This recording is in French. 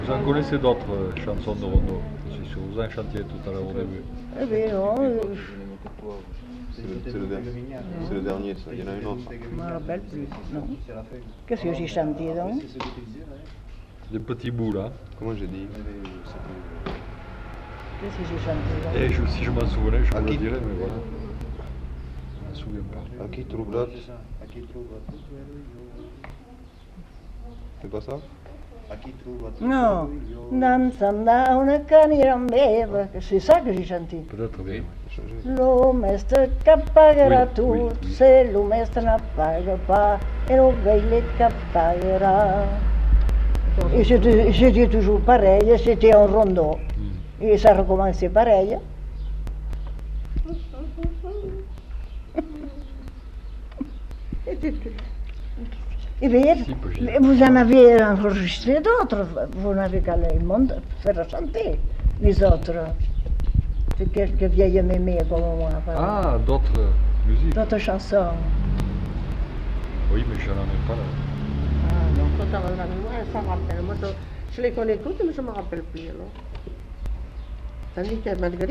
Vous en connaissez d'autres chansons de Renaud, je suis sûr. Vous en chantiez tout à l'heure au début. Eh bien non, C'est le dernier, ça. Il y en a une autre. je ne me rappelle plus. Non. Qu'est-ce que j'ai chanté donc? Des petits bouts là. Comment j'ai dit? Qu'est-ce que j'ai chanté donc? Et si je m'en souvenais, je vous le Qui- dirais, mais voilà. Je ne me souviens pas. A chi trubat? C'est pas ça? Non, dansant da una canira meva, c'est ça que j'ai chanté. Peut-être bien. Lo mestre que pagarà Oui, tout, oui, oui. se lo mestre ne paga pas, et le gaïlet que pagara. Et c'était toujours pareil, c'était un rondeau. Et ça recommençait pareil. Et bien, Si, peut-être. vous en avez enregistré d'autres, vous n'avez qu'à le monde faire chanter les autres. C'est quelques vieilles mémées comme moi. Ah, d'autres musiques. D'autres chansons. Oui, mais je n'en ai pas là. Ah non. Quand t'as la mémoire, ça me rappelle. Moi, je les connais toutes, mais je ne me rappelle plus. Alors. Tandis que Marguerite,